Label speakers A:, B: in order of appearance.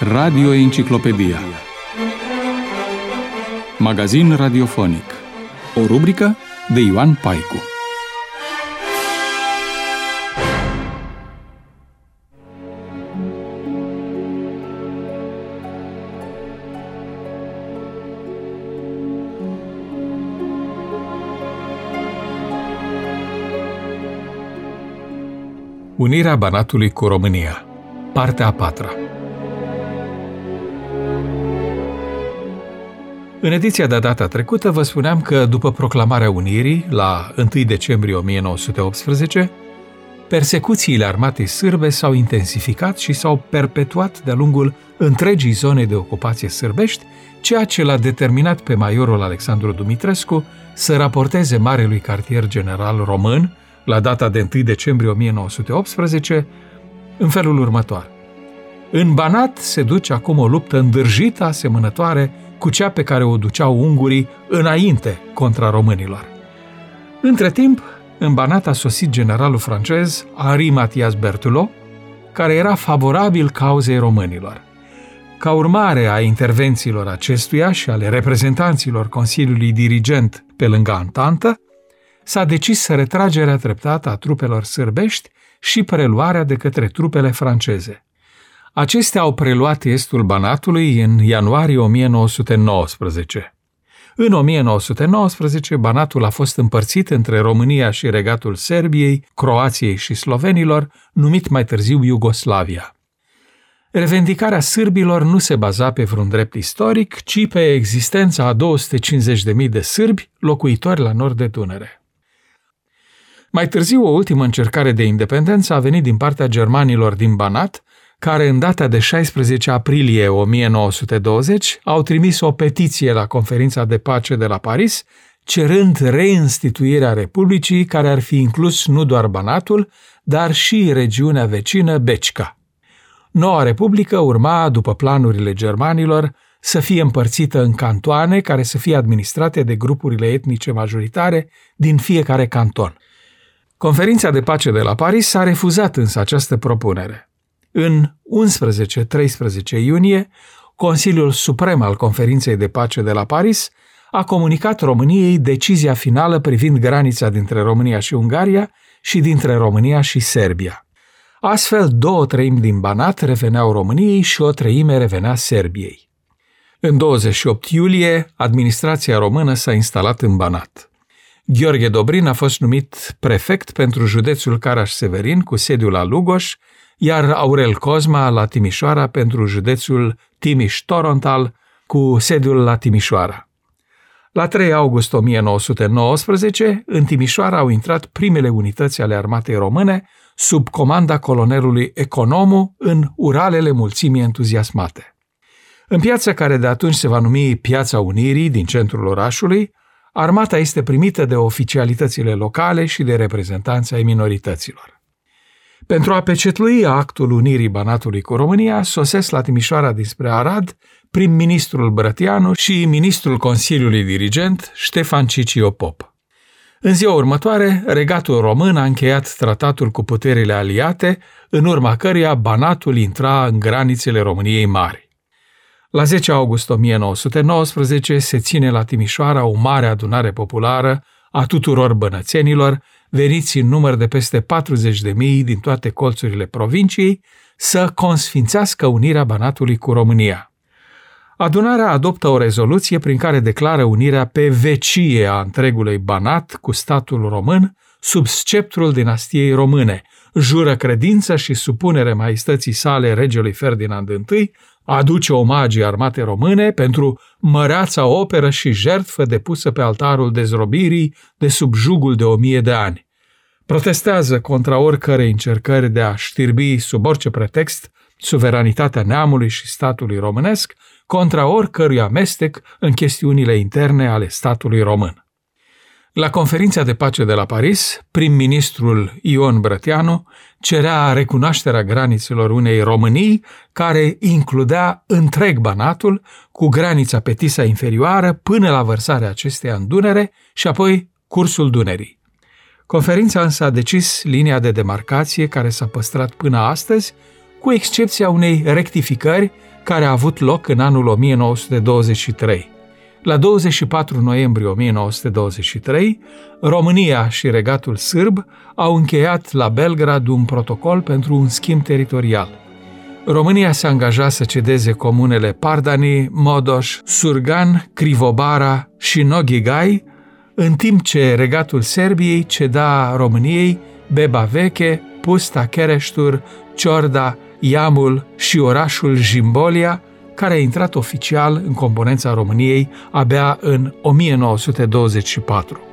A: Radio Enciclopedia. Magazin radiofonic. O rubrică de Ioan Paicu. Unirea Banatului cu România. Partea a patra. În ediția de data trecută vă spuneam că după proclamarea Unirii, la 1 decembrie 1918, persecuțiile armatei sârbe s-au intensificat și s-au perpetuat de-a lungul întregii zone de ocupație sârbești, ceea ce l-a determinat pe majorul Alexandru Dumitrescu să raporteze Marelui Cartier General Român, la data de 1 decembrie 1918, în felul următor. În Banat se duce acum o luptă îndârjită asemănătoare cu cea pe care o duceau ungurii înainte contra românilor. Între timp, în Banat a sosit generalul francez Henri Mathias Berthelot, care era favorabil cauzei românilor. Ca urmare a intervențiilor acestuia și ale reprezentanților Consiliului Dirigent pe lângă Antantă, s-a decis retragerea treptată a trupelor sârbești și preluarea de către trupele franceze. Acestea au preluat estul Banatului în ianuarie 1919. În 1919, Banatul a fost împărțit între România și Regatul Serbiei, Croației și Slovenilor, numit mai târziu Iugoslavia. Revendicarea sârbilor nu se baza pe vreun drept istoric, ci pe existența a 250.000 de sârbi locuitori la nord de Dunăre. Mai târziu, o ultimă încercare de independență a venit din partea germanilor din Banat, care în data de 16 aprilie 1920 au trimis o petiție la Conferința de Pace de la Paris, cerând reinstituirea Republicii, care ar fi inclus nu doar Banatul, dar și regiunea vecină Becica. Noua Republică urma, după planurile germanilor, să fie împărțită în cantoane care să fie administrate de grupurile etnice majoritare din fiecare canton. Conferința de Pace de la Paris a refuzat însă această propunere. În 11-13 iunie, Consiliul Suprem al Conferinței de Pace de la Paris a comunicat României decizia finală privind granița dintre România și Ungaria și dintre România și Serbia. Astfel, 2/3 din Banat reveneau României și 1/3 revenea Serbiei. În 28 iulie, administrația română s-a instalat în Banat. Gheorghe Dobrin a fost numit prefect pentru județul Caraș-Severin cu sediul la Lugoș, iar Aurel Cozma la Timișoara pentru județul Timiș-Torontal cu sediul la Timișoara. La 3 august 1919, în Timișoara au intrat primele unități ale armatei române sub comanda colonelului Economu în uralele mulțimii entuziasmate. În piața care de atunci se va numi Piața Unirii din centrul orașului, armata este primită de oficialitățile locale și de reprezentanți ai minorităților. Pentru a pecetlui actul unirii Banatului cu România, sosesc la Timișoara dinspre Arad prim-ministrul Brătianu și ministrul Consiliului Dirigent Ștefan Cicio Pop. În ziua următoare, Regatul Român a încheiat tratatul cu puterile aliate, în urma căruia Banatul intra în granițele României Mari. La 10 august 1919 se ține la Timișoara o mare adunare populară a tuturor bănățenilor, veniți în număr de peste 40.000 din toate colțurile provinciei, să consfințească unirea Banatului cu România. Adunarea adoptă o rezoluție prin care declară unirea pe vecie a întregului Banat cu statul român sub sceptrul dinastiei române, jură credință și supunere maestății sale regelui Ferdinand I, aduce omagii armatei române pentru măreața operă și jertfă depusă pe altarul dezrobirii de sub jugul de 1000 de ani. Protestează contra oricărei încercări de a știrbi sub orice pretext suveranitatea neamului și statului românesc, contra oricărui amestec în chestiunile interne ale statului român. La Conferința de Pace de la Paris, prim-ministrul Ion Brătianu cerea recunoașterea granițelor unei Românii care includea întreg Banatul cu granița pe Tisa inferioară până la vărsarea acesteia în Dunăre și apoi cursul Dunării. Conferința însă a decis linia de demarcație care s-a păstrat până astăzi cu excepția unei rectificări care a avut loc în anul 1923. La 24 noiembrie 1923, România și Regatul Sârb au încheiat la Belgrad un protocol pentru un schimb teritorial. România se angaja să cedeze comunele Pardani, Modoș, Surgan, Crivobara și Noghigai, în timp ce Regatul Serbiei ceda României Beba Veche, Pusta Kereștur, Ciorda, Iamul și orașul Jimbolia, care a intrat oficial în componența României abia în 1924.